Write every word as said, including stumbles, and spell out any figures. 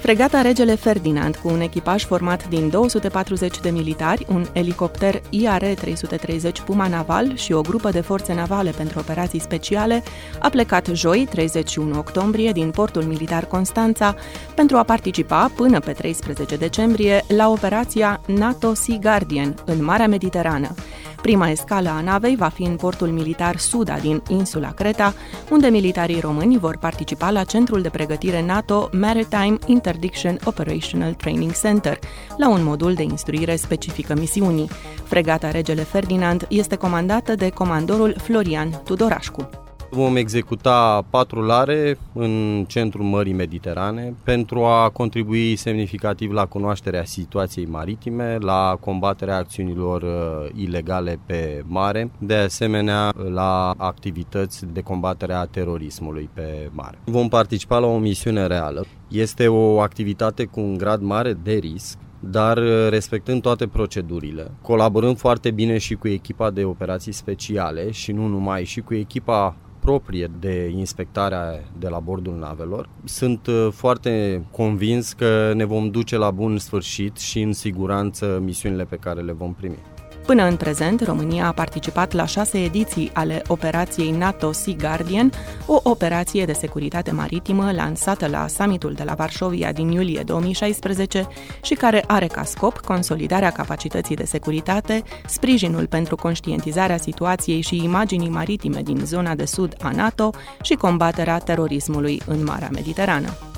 Fregata Regele Ferdinand, cu un echipaj format din două sute patruzeci de militari, un elicopter I R trei sute treizeci Puma naval și o grupă de forțe navale pentru operații speciale, a plecat joi, treizeci și unu octombrie, din portul militar Constanța pentru a participa până pe treisprezece decembrie la operația NATO Sea Guardian în Marea Mediterană. Prima escală a navei va fi în portul militar Suda din insula Creta, unde militarii români vor participa la Centrul de Pregătire NATO Maritime Interdiction Operational Training Center, la un modul de instruire specifică misiunii. Fregata Regele Ferdinand este comandată de comandorul Florian Tudorașcu. Vom executa patrulare în centrul Mării Mediterane pentru a contribui semnificativ la cunoașterea situației maritime, la combaterea acțiunilor uh, ilegale pe mare, de asemenea la activități de combatere a terorismului pe mare. Vom participa la o misiune reală. Este o activitate cu un grad mare de risc, dar respectând toate procedurile, colaborând foarte bine și cu echipa de operații speciale și nu numai, și cu echipa proprie de inspectare de la bordul navelor. Sunt foarte convins că ne vom duce la bun sfârșit și în siguranță misiunile pe care le vom primi. Până în prezent, România a participat la șase ediții ale operației NATO Sea Guardian, o operație de securitate maritimă lansată la summitul de la Varșovia din iulie două mii șaisprezece și care are ca scop consolidarea capacității de securitate, sprijinul pentru conștientizarea situației și imaginii maritime din zona de sud a NATO și combaterea terorismului în Marea Mediterană.